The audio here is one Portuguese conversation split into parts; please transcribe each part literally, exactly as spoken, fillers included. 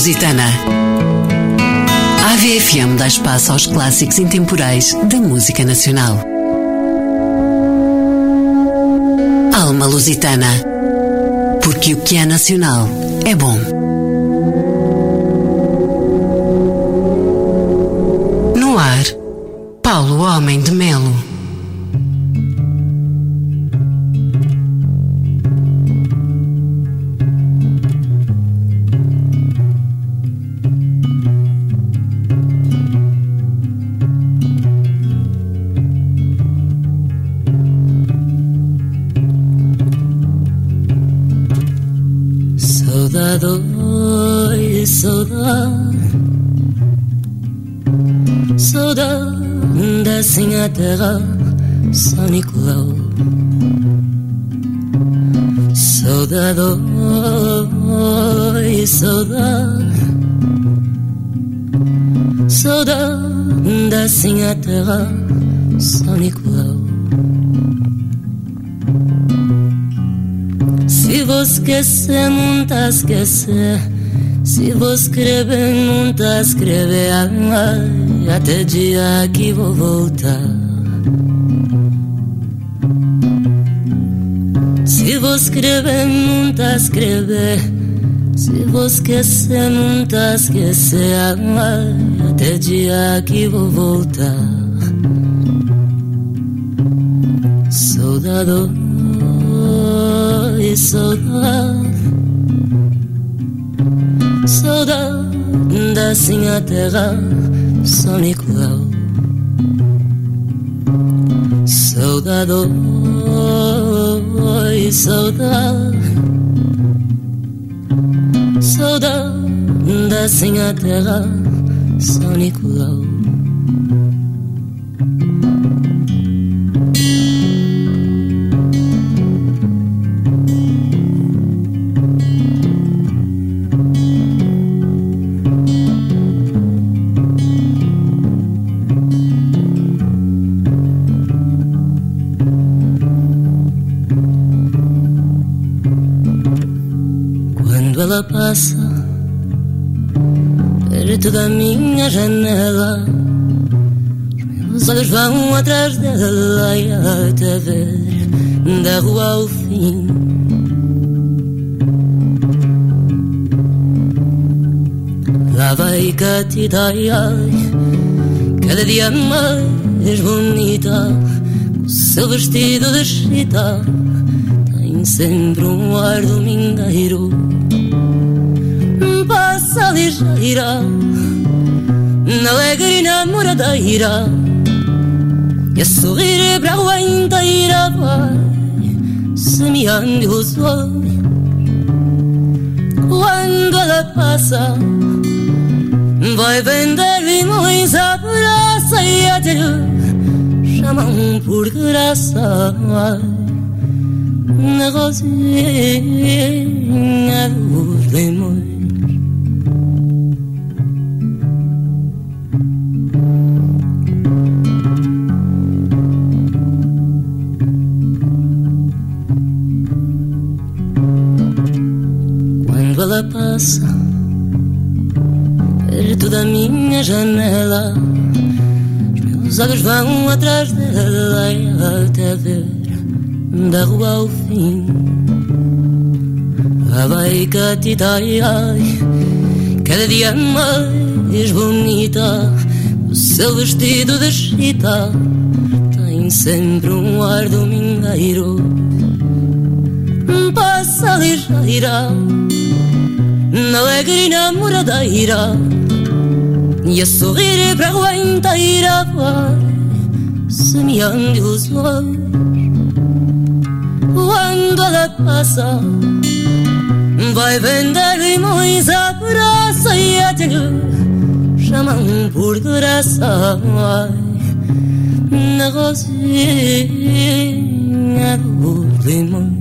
Lusitana. A AVE F M dá espaço aos clássicos intemporais da música nacional. Alma Lusitana. Porque o que é nacional é bom. No ar, Paulo Homem de Melo. Oi, saudade, saudade assim a terra, São Nicolau. Saudade, oi, saudade, saudade assim a terra, São Nicolau. Se vou esquecer, não tá a esquecer. Se vou escrever, não tá a escrever. Ai, até dia que vou voltar. Se vou escrever, não tá a escrever. Se vou esquecer, não tá a esquecer. Ai, até dia que vou voltar. Saudade, saudade, saudade assim a terra, São Nicolau. Saudade, oi, saudade, saudade assim a terra, São Nicolau. Ela passa perto da minha janela, os meus olhos vão atrás dela e até ver da rua ao fim. Lá vai Catita, ai, ai, cada dia mais bonita, o seu vestido de chita tem sempre um ar domingueiro. Passa ligeira, na alegre e namoradeira, e a sorrir para a rua inteira vai semeando os olhos. Quando ela passa, vai vender limões à praça e até lhe chamam por graça. Na rosinha dos limões. Ela passa perto da minha janela, os meus olhos vão atrás dela e até ver da rua ao fim. Lá vai Catita, ai, ai, cada dia mais bonita, o seu vestido de chita tem sempre um ar domingueiro. Passa ligeira, na alegre e namoradeira, e a sorrir para a rua inteira vai semeando os olhos. Quando ela passa, vai vender limões à praça e até lhe chamam por graça. Na rosinha dos limões.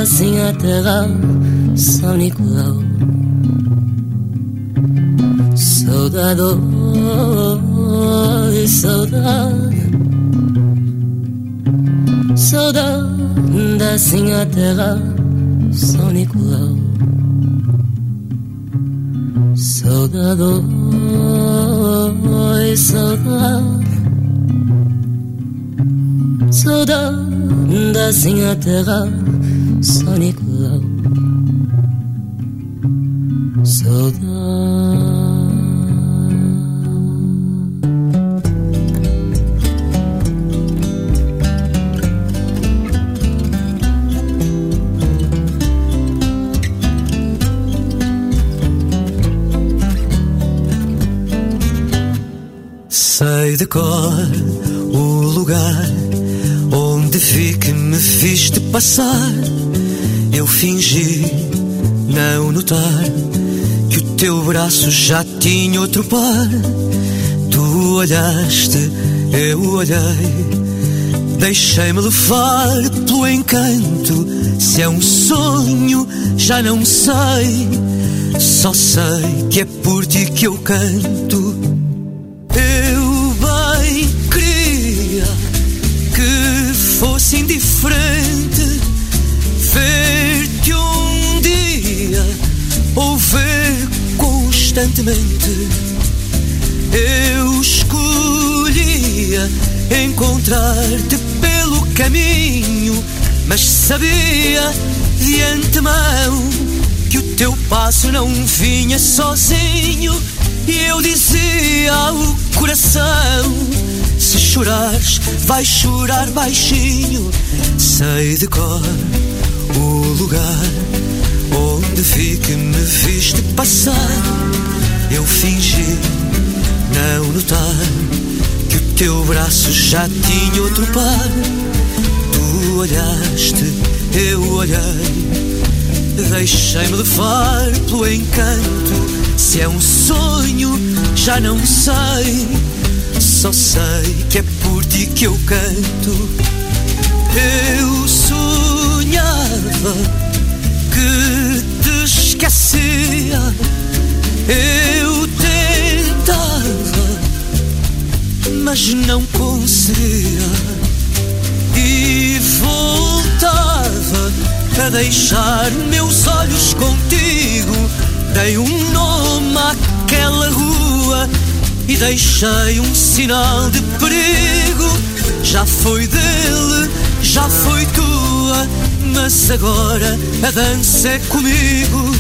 assim a terra, São Nicolau. Saudade, oh, saudade, saudade assim a terra, São Nicolau. Saudade, oh, saudade, saudade assim a terra, São Nicolau. Saudade. Sei de cor o lugar onde vi que me viste passar. Eu fingi não notar que o teu braço já tinha outro par. Tu olhaste, eu olhei, deixei-me levar pelo encanto. Se é um sonho, já não sei, só sei que é por ti que eu canto. Fosse indiferente ver-te um dia ou ver constantemente. Eu escolhia encontrar-te pelo caminho, mas sabia de antemão que o teu passo não vinha sozinho. E eu dizia ao coração: se chorares, vais chorar baixinho. Sei de cor o lugar onde vi que me viste passar. Eu fingi não notar que o teu braço já tinha outro par. Tu olhaste, eu olhei, deixei-me levar pelo encanto. Se é um sonho, já não sei, só sei que é por ti que eu canto. Eu sonhava que te esquecia, eu tentava, mas não conseguia. E voltava a deixar meus olhos contigo. Dei um nome àquela rua e deixei um sinal de perigo. Já foi dele, já foi tua, mas agora a dança é comigo.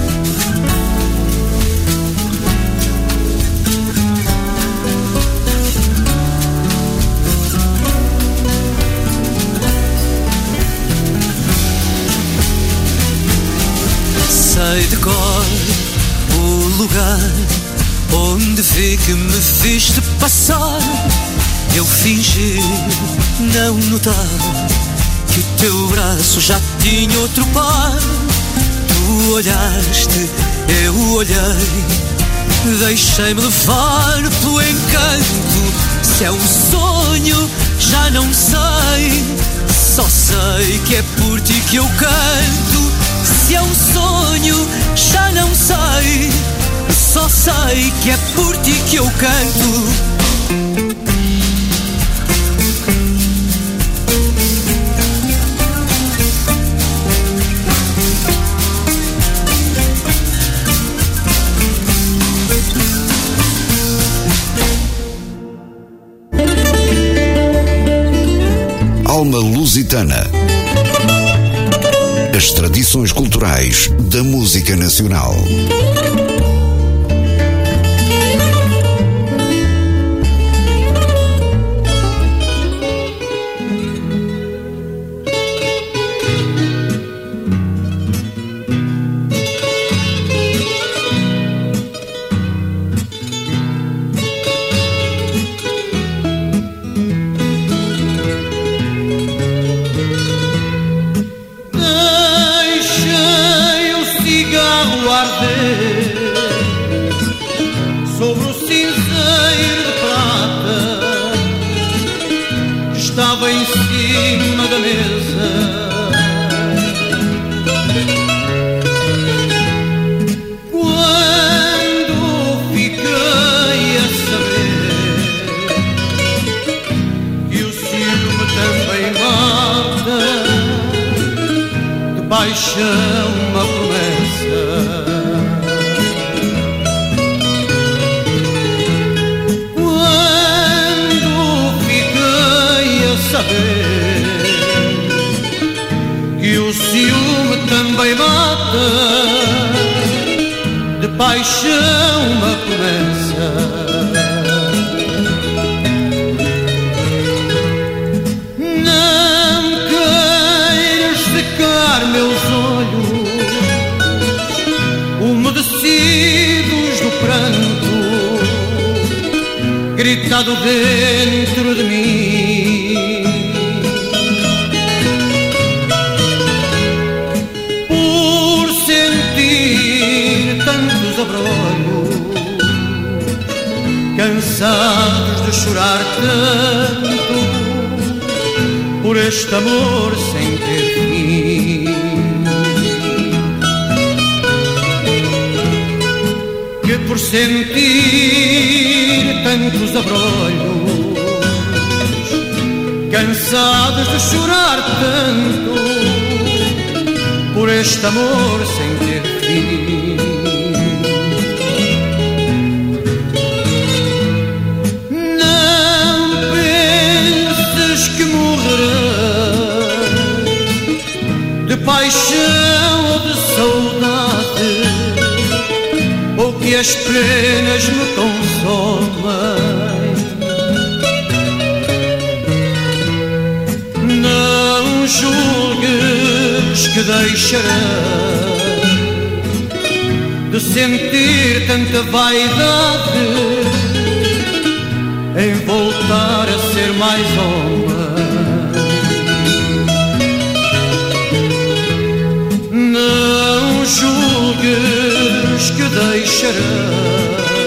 Sei de cor o lugar onde vi que me viste passar. Eu fingi não notar que o teu braço já tinha outro par. Tu olhaste, eu olhei, deixei-me levar pelo encanto. Se é um sonho, já não sei, só sei que é por ti que eu canto. Se é um sonho, já não sei, só sei que é por ti que eu canto. Alma Lusitana. As tradições culturais da música nacional. Estava em cima da mesa paixão uma promessa. Quando fiquei a saber que o ciúme também mata, de paixão uma promessa. Não queiras secar meus olhos umedecidos do pranto gritado dentro de mim. Por sentir tantos abrolhos, cansados de chorar tanto por este amor sem ter fim. Que por sentir tantos abrolhos, cansados de chorar tanto por este amor sem ter fim. Não penses que morrerei de paixão ou de saudade, ou que as penas me consomem. Não julgues que deixarei de sentir tanta vaidade em voltar a ser mais homem. Não julgues que deixarei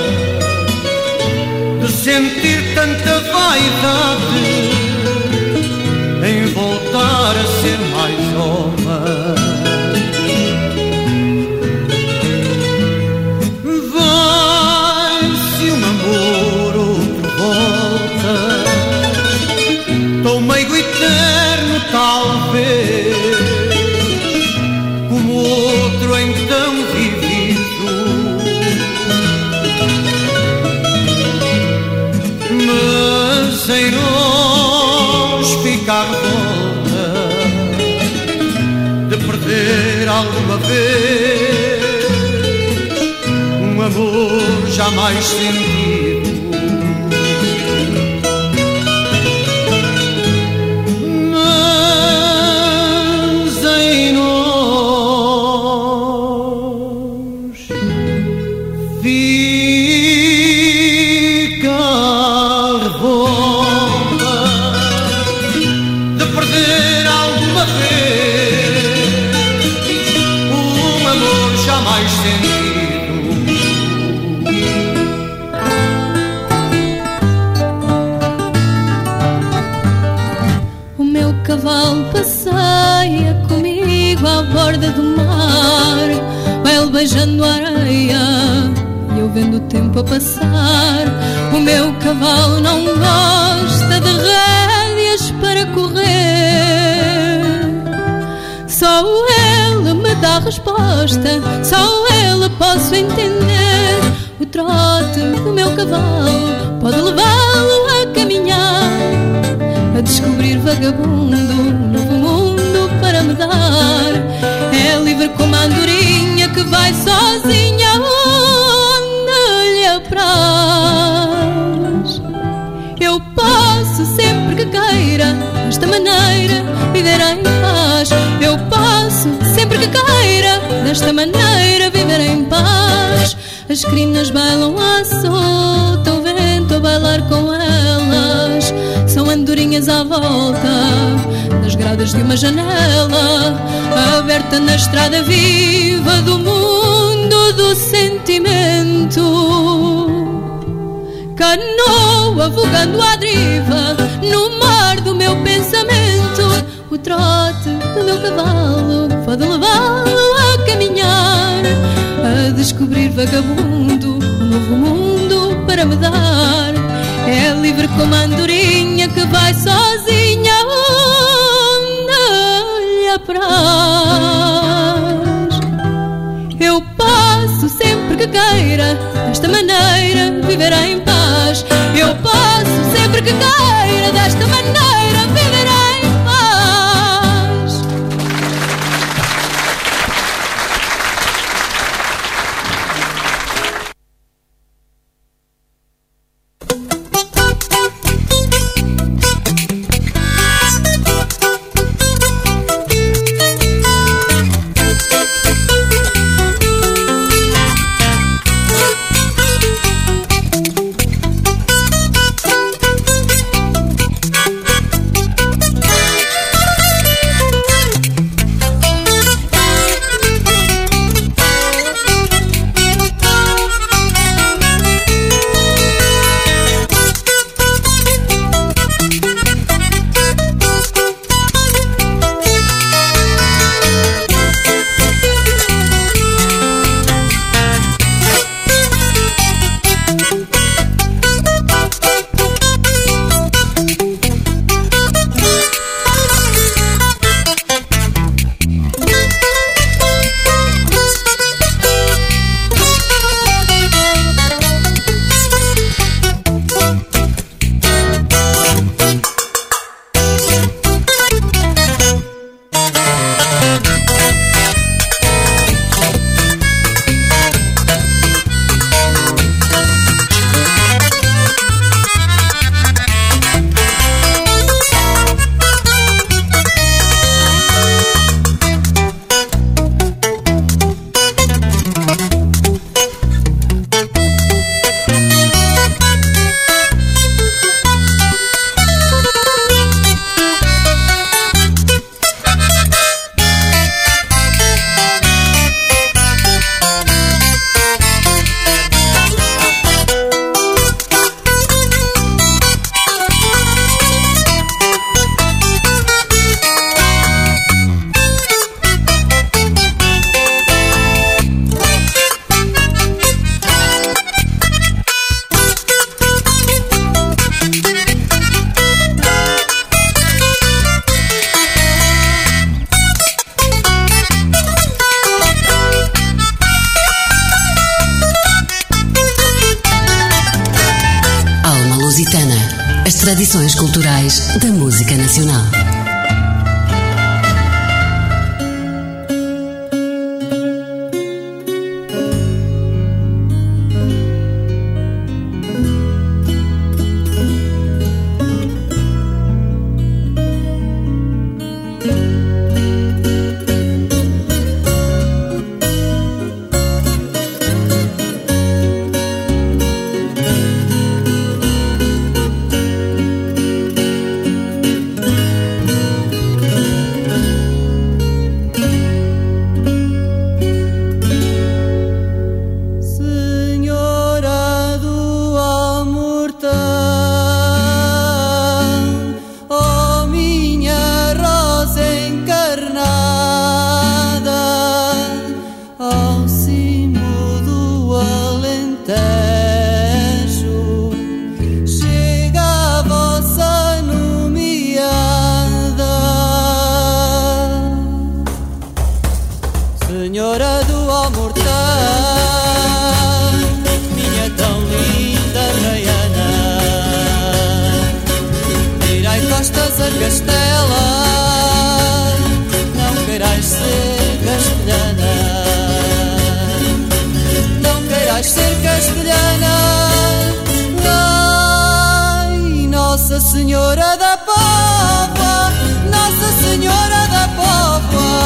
de sentir tanta vaidade em voltar a ser mais homem. Vai-se um amor, outro volta, tão meigo eterno talvez, como outro então vivido. Mas em nós fica a revolta de perder alguma vez um amor jamais sentido. Mas em nós fica a revolta de perder alguma vez um amor jamais sentido. O meu cavalo passeia comigo à borda do mar, vai-ele beijando a areia e eu vendo o tempo a passar. O meu cavalo não gosta de rédeas para correr, só ele me dá resposta, só ele posso entender. O trote do meu cavalo pode levá-lo a caminhar, a descobrir vagabundo um novo mundo para me dar. É livre como a andorinha que vai sozinha onde lhe apraz. Eu posso sempre que queira desta maneira viver em paz. Eu posso sempre que queira desta maneira viver em paz. As crinas bailam à solta, o vento a bailar com elas, são andorinhas à volta das grades de uma janela aberta na estrada viva do mundo do sentimento. Canoa vogando à deriva no mar do meu pensamento. O trote do meu cavalo pode levá-lo a caminhar, a descobrir vagabundo um novo mundo para me dar. É livre como a andorinha que vai sozinha onde lhe apraz. eu posso, sempre que queira, desta maneira viverei em paz. As tradições culturais da música nacional. Senhora da Póvoa, Nossa Senhora da Póvoa,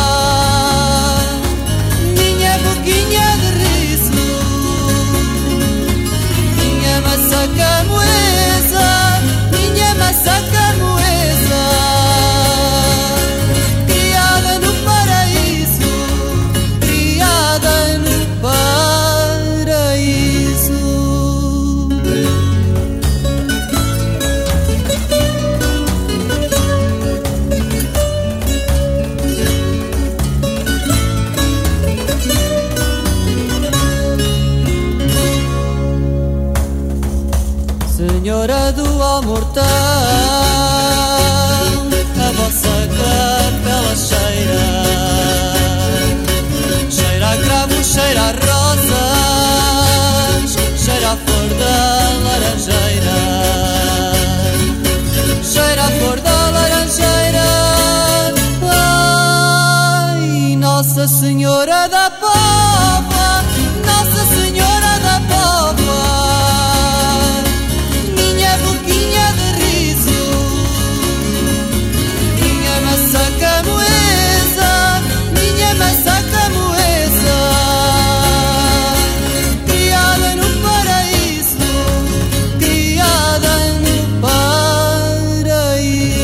minha boquinha de riso, minha maçã camoesa, minha maçã camoesa, criada no paraíso, criada no paraíso. Nossa Senhora da Pova, Nossa Senhora da Pova, minha boquinha de riso, minha maçaca moesa, minha maçaca moesa, criada no paraíso, criada no paraíso.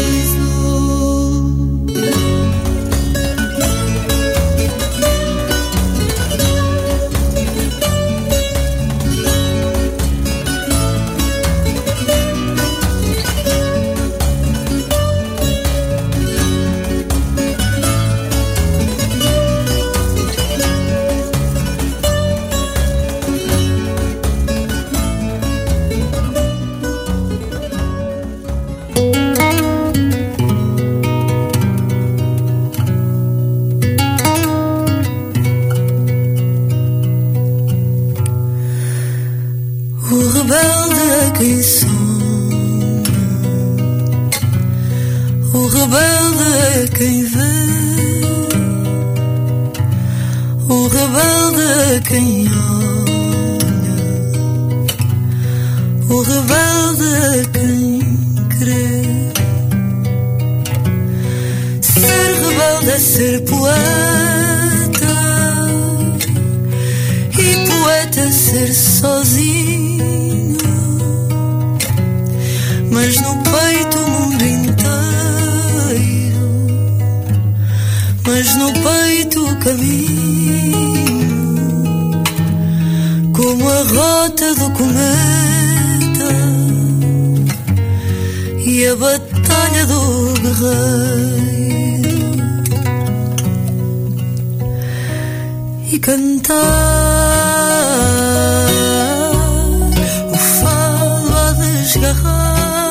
Quem sonha, o rebelde é quem vê, o rebelde é quem olha, o rebelde é quem crê. Ser rebelde é ser poeta, e poeta é ser sozinho. Mas no peito o mundo inteiro, mas no peito o caminho, como a rota do cometa e a batalha do guerreiro. E cantar o fado a desgarrar,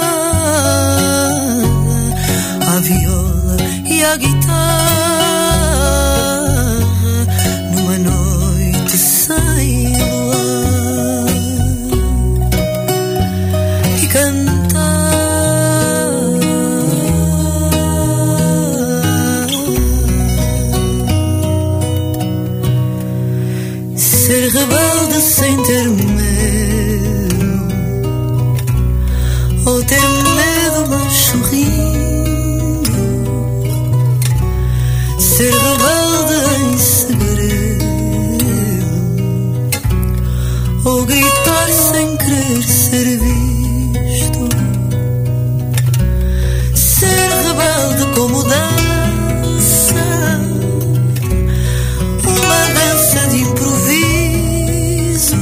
a viola e a guitarra, numa noite sem luar. E cantar ser rebelde sem ter medo, ou ter medo mas sorrindo, ser rebelde em segredo, ou gritar sem querer ser visto, ser rebelde como dança, uma dança de improviso,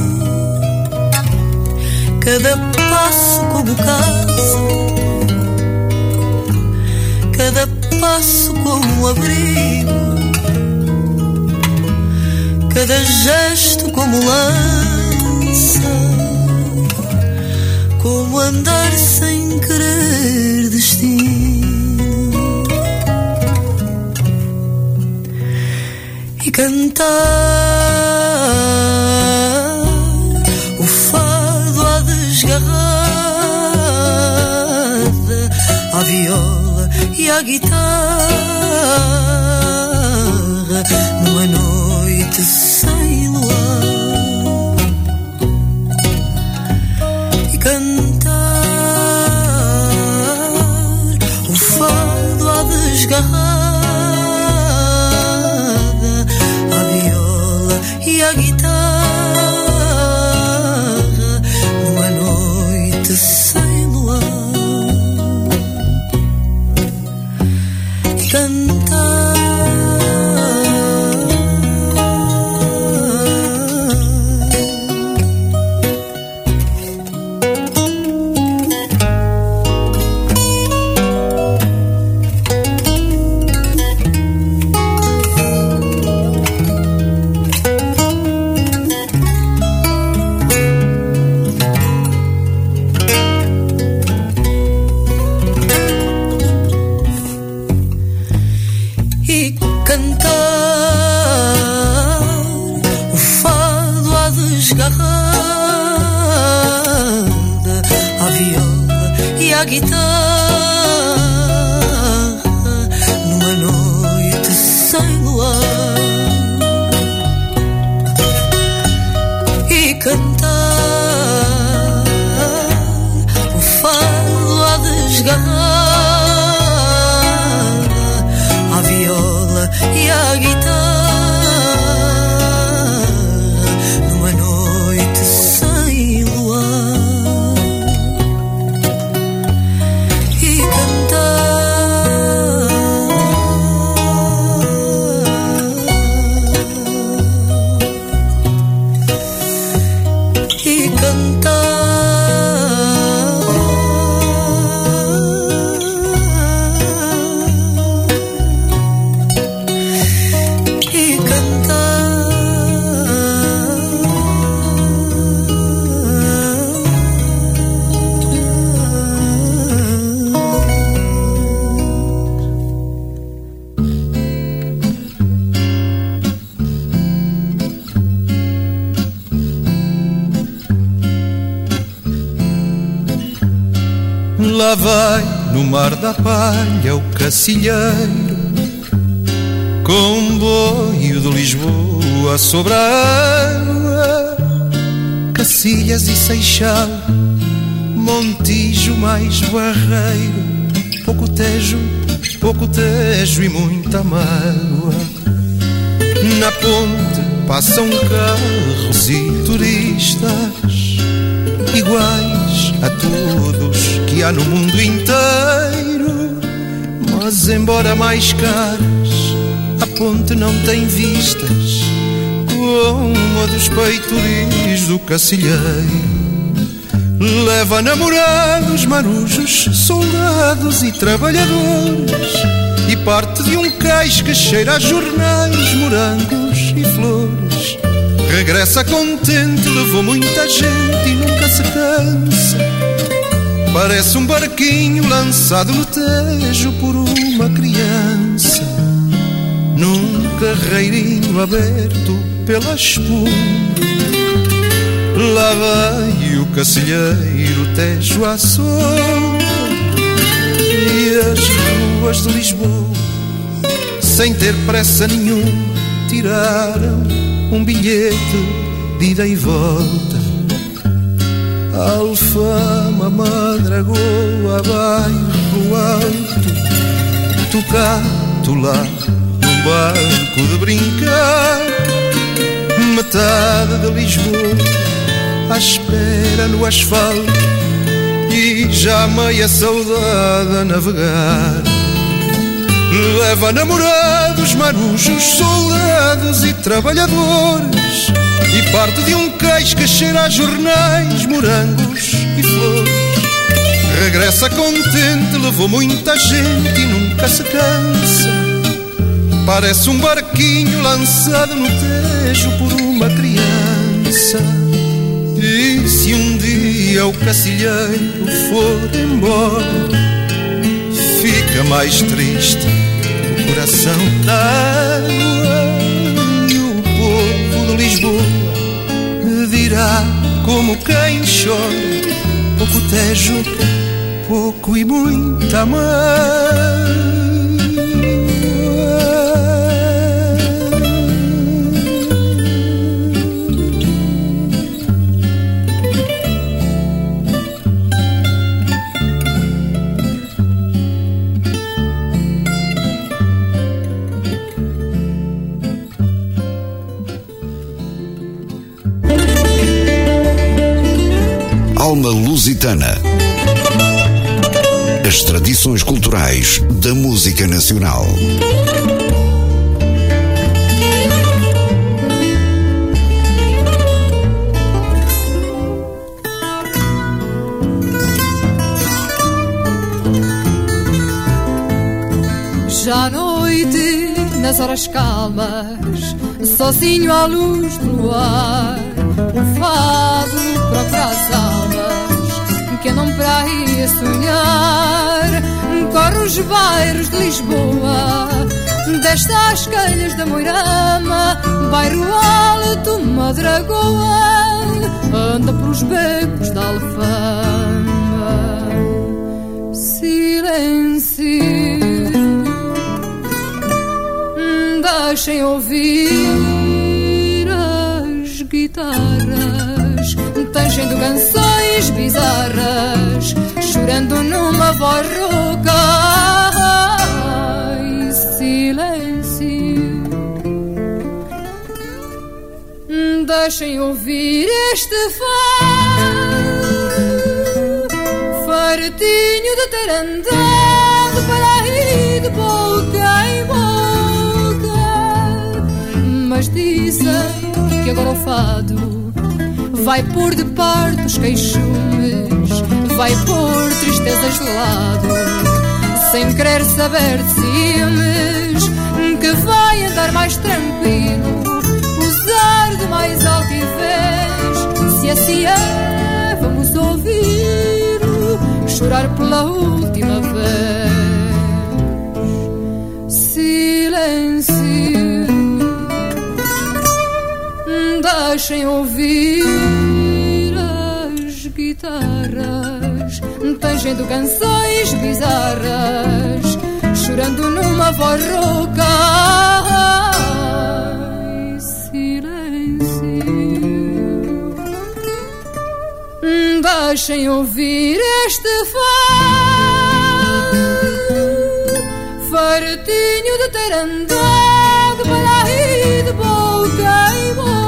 cada passo como casa, cada passo como abrigo, cada gesto como lança, como andar sem querer destino. E cantar o fado à desgarrada, a viola e a guitarra, numa noite sem luar. E cantar o fado à desgarrada, a viola e a guitarra, numa noite sem luar. Cantar o fado à desgarrada, a viola e a guitarra, numa noite sem luar. e a guitarra numa noite sem luar e cantar e cantar Lá vai no mar da palha o cacilheiro, comboio de Lisboa sobre a água, Cacilhas e Seixal, Montijo mais Barreiro, pouco Tejo, pouco Tejo e muita mágoa. Na ponte passam carros e turistas iguais a todos que há no mundo inteiro, mas embora mais caras, a ponte não tem vistas como a dos peitoris do Cacilheiro. Leva namorados, marujos, soldados e trabalhadores, e parte de um cais que cheira a jornais, morangos e flores. Regressa contente, levou muita gente e nunca se cansa. Parece um barquinho lançado no Tejo por uma criança, num carreirinho aberto pela espuma. Lá vai o Cacilheiro, Tejo à solta, e as ruas de Lisboa, sem ter pressa nenhuma, tiraram um bilhete de ida e volta. Alfama, Madragoa, Bairro Alto, tu cá, tu lá, num barco de brincar. Metade de Lisboa à espera no asfalto, e já meia saudade a navegar. Leva namorados, marujos, soldados e trabalhadores, e parte de um cais que cheira a jornais, morangos e flores. Regressa contente, levou muita gente e nunca se cansa. Parece um barquinho lançado no Tejo por uma criança. E se um dia o Cacilheiro for embora, fica mais triste o coração d'água, e o povo de Lisboa dirá como quem chora, pouco Tejo, pouco e muita mágoa. Alma Lusitana. As tradições culturais da música nacional. Já à noite, nas horas calmas, sozinho à luz do luar, o fado procura as almas que andam para aí a sonhar. Corre os bairros de Lisboa, desce às calhas da Moirama, bairro alto, Madragoa, anda pelos becos da Alfama. Silêncio, deixem ouvir as guitarras, tangendo canções bizarras, chorando numa voz rouca. Ai, silêncio, Deixem ouvir este fado, fartinho de ter andado para aí de boca em boca. Mas dizem que agora o fado vai pôr de parte os queixumes, vai pôr tristezas de lado, sem querer saber de ciúmes, que vai andar mais tranquilo, usar de mais altivez. Se assim é, vamos ouvir-o chorar pela última vez. Silêncio, deixem ouvir as guitarras, tangendo canções bizarras, chorando numa voz rouca. Deixem ouvir este fado, fartinho de ter andado para aí de boca em boca.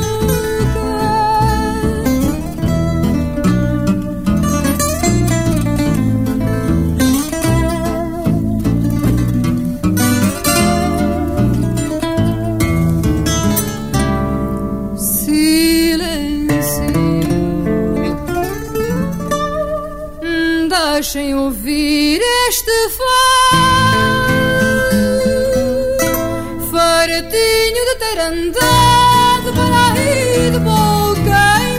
Deixem ouvir este fado, fartinho de ter andado para aí de boca em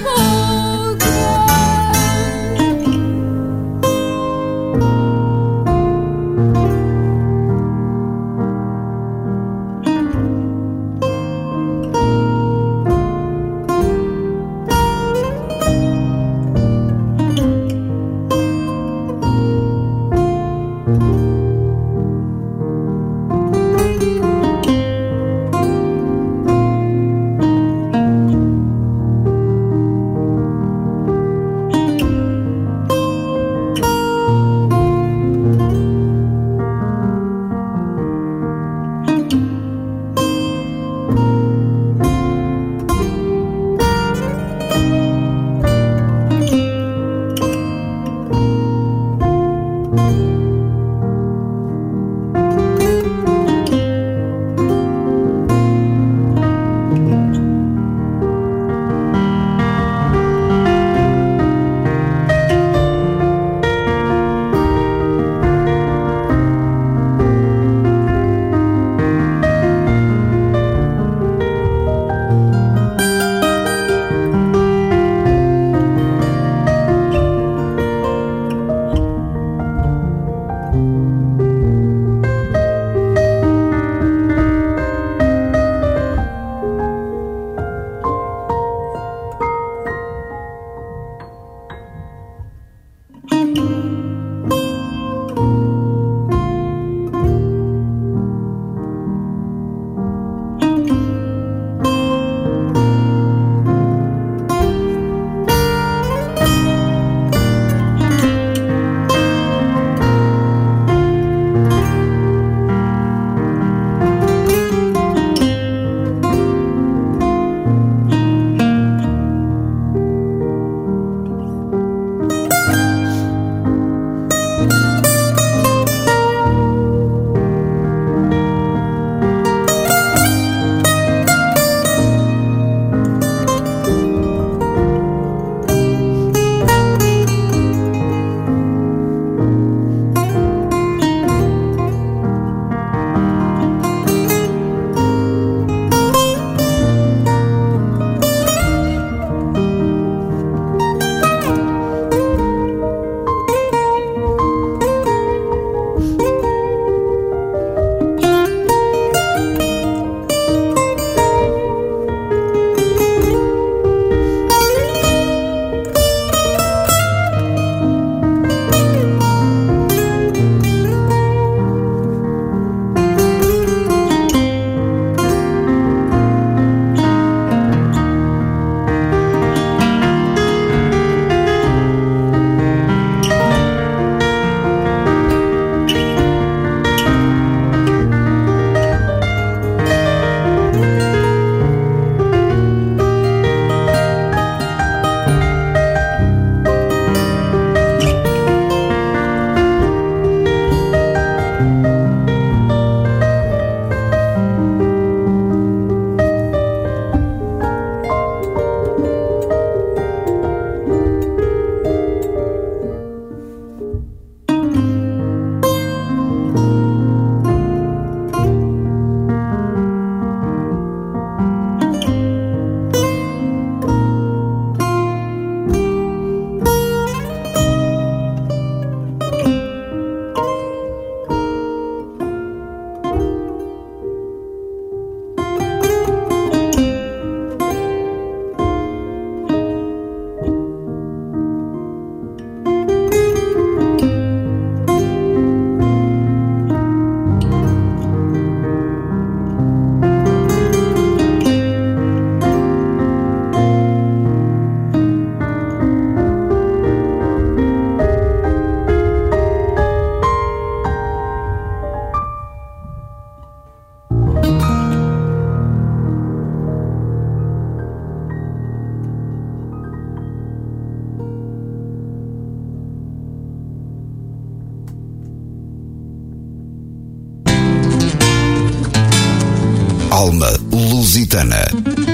Alma Lusitana.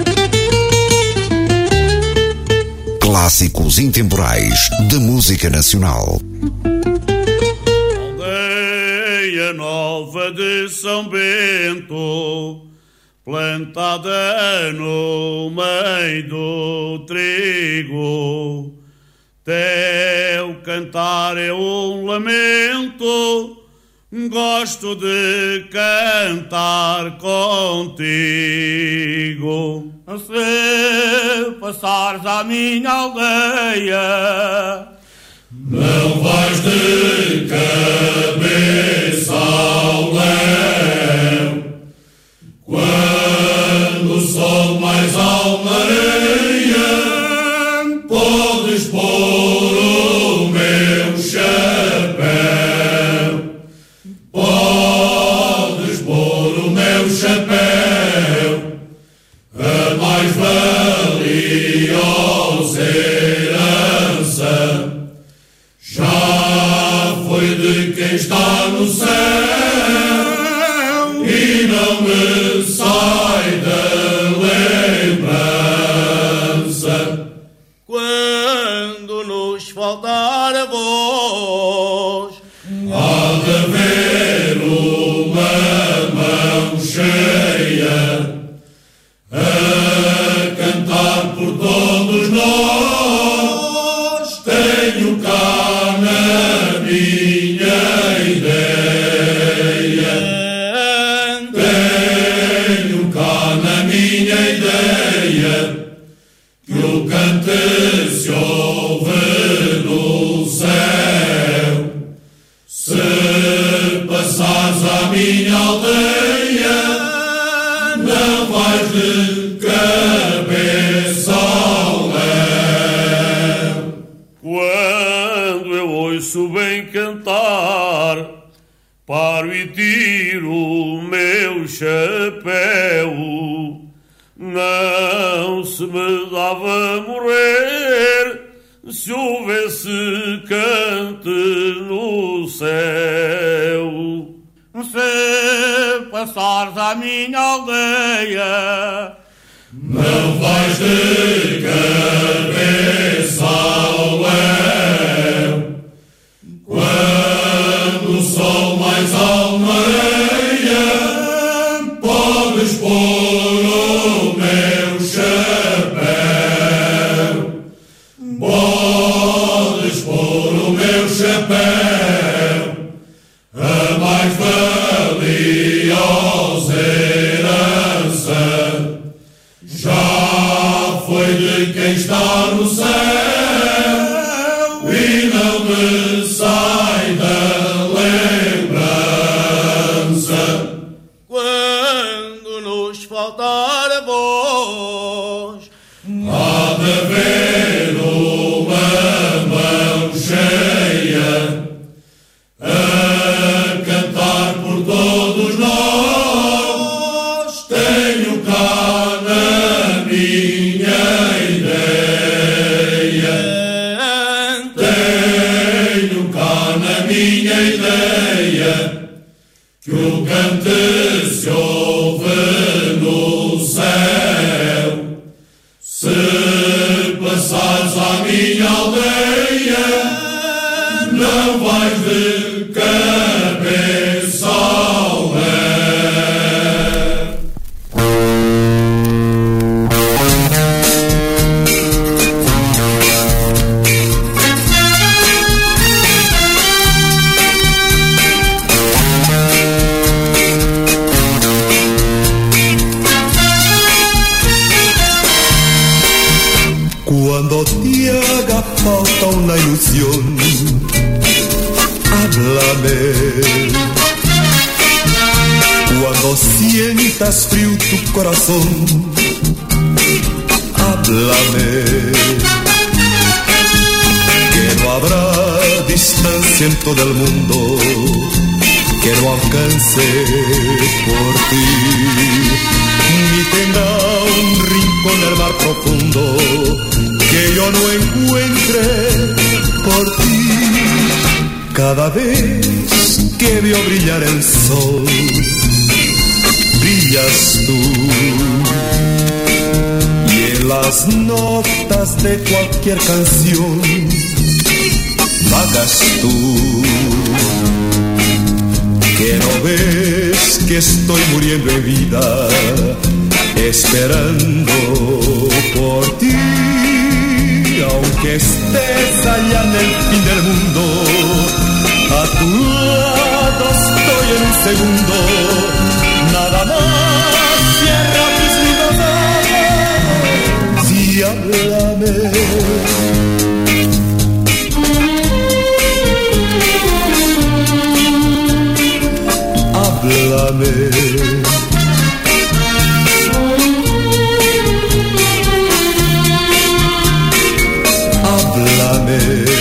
Clássicos intemporais da música nacional. Aldeia Nova de São Bento, plantada no meio do trigo, teu cantar é um lamento, gosto de cantar contigo. Se passares à minha aldeia, não vais de cabeça ao léu. Quando o sol mais alma areia, podes pôr o meu chapéu. Podes pôr o meu chapéu, a mais valiosa herança já foi de quem está no céu e não me sai da lembrança. Quando nos faltar a voz, há de haver uma mão cheia a cantar por todos nós. Tenho cá na minha ideia, tenho cá na minha ideia que o cante se ouve no céu. Se passares à minha aldeia, não vais de cabeça ao léu. Quando eu ouço bem cantar, paro e tiro o meu chapéu. Não se me dava morrer se houvesse cante no céu. Se passares à minha aldeia, não vais de cabeça ao léu. Quando o sol mais alma areia, podes pôr o meu chapéu. Podes pôr o meu chapéu, a mais valiosa herança já foi de quem está no céu e não me sai da lembrança. Quando nos faltar a voz, há de haver uma mão cheia a cantar por todos nós. Tenho cá na minha ideia, tenho cá na minha ideia que o cante se ouve no céu. Se passares à minha aldeia, não vais de cabeça ao léu. Cuando te haga falta una ilusión, háblame. Cuando sientas frío tu corazón, háblame. Que no habrá distancia en todo el mundo que no alcance por ti, ni tenga un rincón en el mar profundo que yo no encuentre por ti. Cada vez que veo brillar el sol, brillas tú. las notas de cualquier canción vagas tú, que no ves que estoy muriendo en vida, esperando por ti, aunque estés allá en el fin del mundo, a tu lado estoy en un segundo, nada más cierra tus lindos ojos y háblame. Háblame, háblame,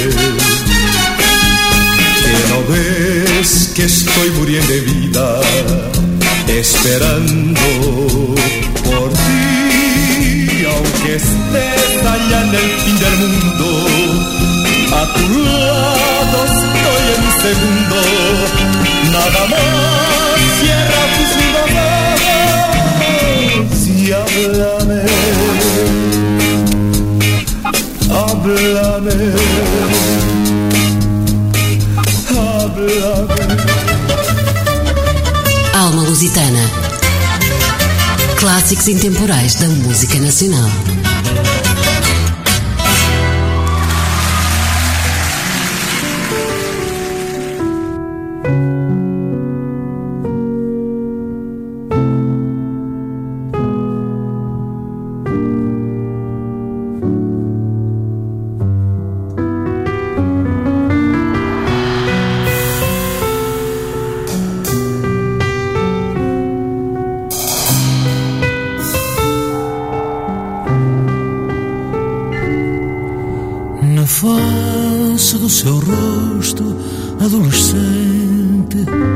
que no ves que estoy muriendo de vida, esperando por ti, aunque estés allá en el fin del mundo, a tu lado estoy en un segundo, nada más. Cierra tus ojos y háblame, háblame, háblame. Alma Lusitana. Clássicos intemporais da música nacional. Seu rosto adolescente,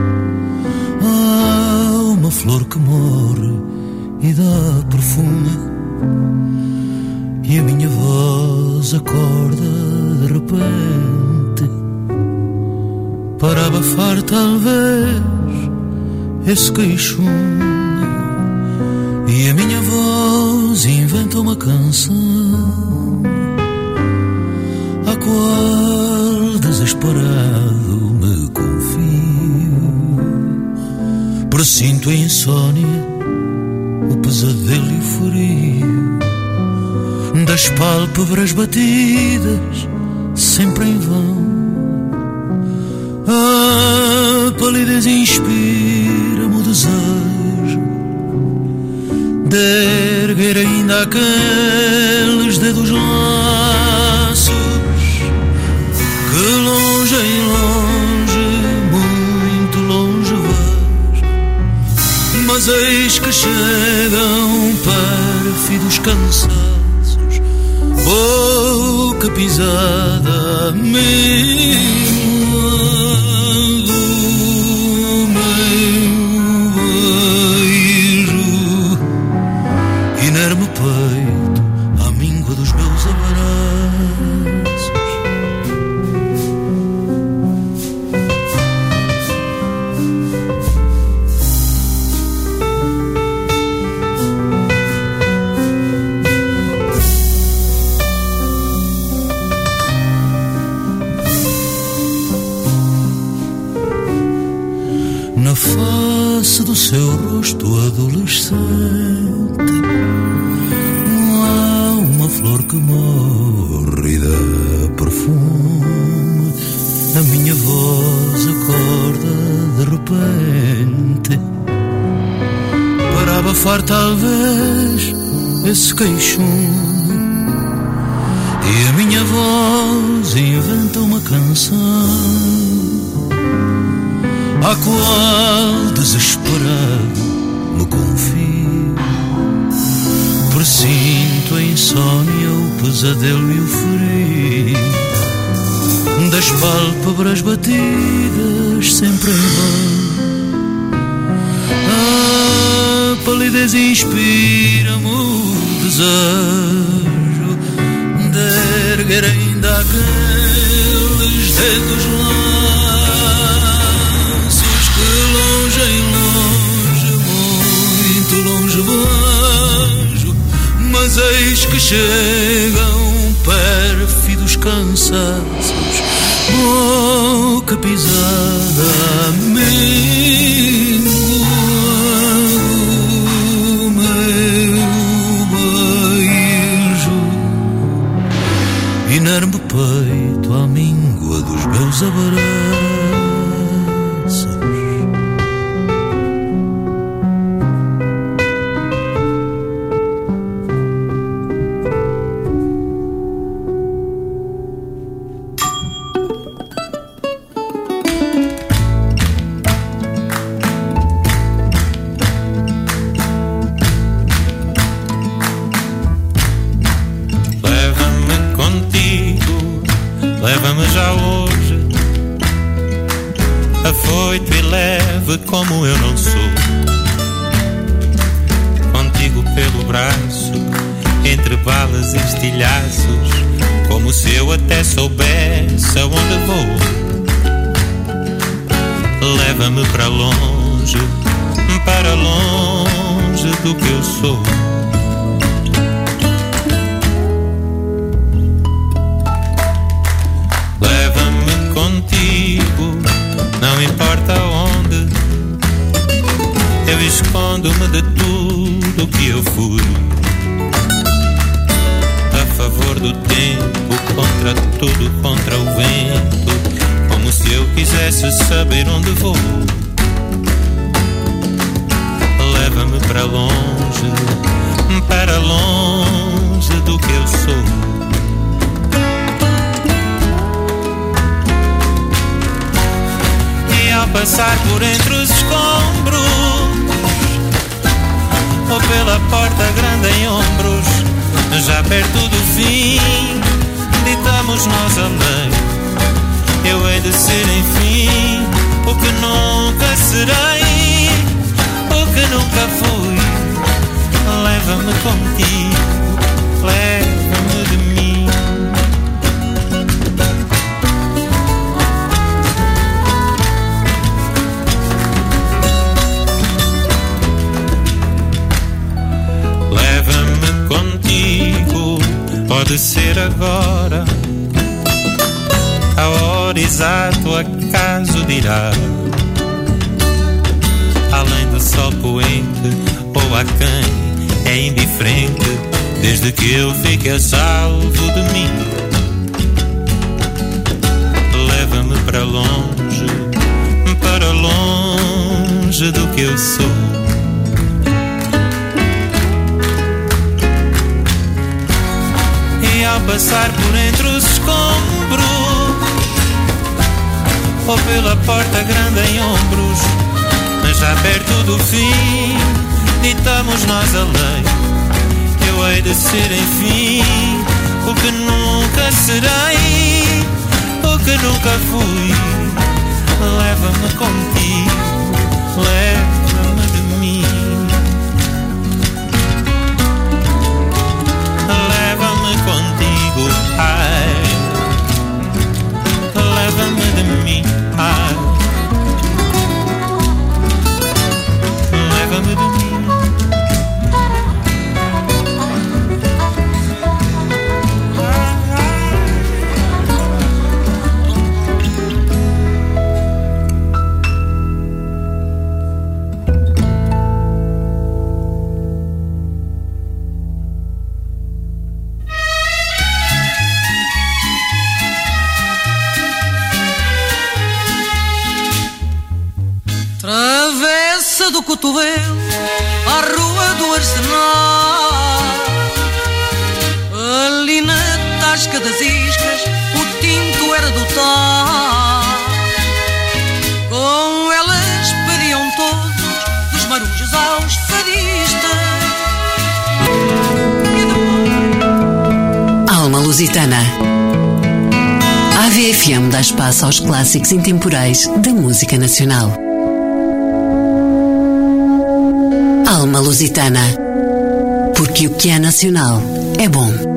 há uma flor que morre e dá perfume, e a minha voz acorda de repente para abafar talvez esse queixume, e a minha voz inventa uma canção a qual desesperado me confio. Presinto a insônia, o pesadelo e o frio das pálpebras batidas, sempre em vão. A palidez inspira-me o desejo de erguer ainda aqueles dedos laços que longe em longe, muito longe vais, mas eis que chegam pérfidos cansaços, boca pisada, minha. Seu rosto adolescente, há uma flor que morre e dá perfume, a minha voz acorda de repente para abafar talvez esse queixume, e a minha voz inventa uma canção a qual desesperado me confio. Presinto a insônia, o pesadelo e o frio das pálpebras batidas, sempre em vão. A palidez inspira-me o desejo de erguer ainda aqueles dedos laços que longe em longe, muito longe vejo, mas aí Eis que chegam pérfidos cansaços, boca pisada, míngua do meu beijo, inerme peito à míngua dos meus abraços. Leva-me já hoje, afoito e leve como eu não sou. Contigo pelo braço, entre balas e estilhaços, como se eu até soubesse aonde vou. Leva-me para longe, para longe do que eu sou. Contigo, não importa onde, eu escondo-me de tudo que eu fui. A favor do tempo, contra tudo, contra o vento, como se eu quisesse saber onde vou. Leva-me para longe, para longe do que eu sou. Ao passar por entre os escombros, ou pela porta grande em ombros, já perto do fim, ditamos nós a lei. Eu hei de ser enfim o que nunca serei, o que nunca fui. Leva-me contigo, leva-me de mim. Pode ser agora, a hora exata, o acaso dirá. Além do sol poente ou a quem é indiferente, desde que eu fique a salvo de mim. Leva-me para longe, para longe do que eu sou. Ao passar por entre os escombros, ou pela porta grande em ombros, mas já perto do fim, ditamos nós a lei. Eu hei de ser enfim o que nunca serei, o que nunca fui. Leva-me contigo, leva-me de mim. Leva-me contigo, ai, leva-me de mim, ai, leva-me de mim. Do Cotovelo à Rua do Arsenal, ali na Tasca das Iscas o tinto era do tal. Com elas pediam todos dos marujos aos fadistas. Alma Lusitana. A V F M dá espaço aos clássicos intemporais da música nacional. Alma Lusitana, porque o que é nacional é bom.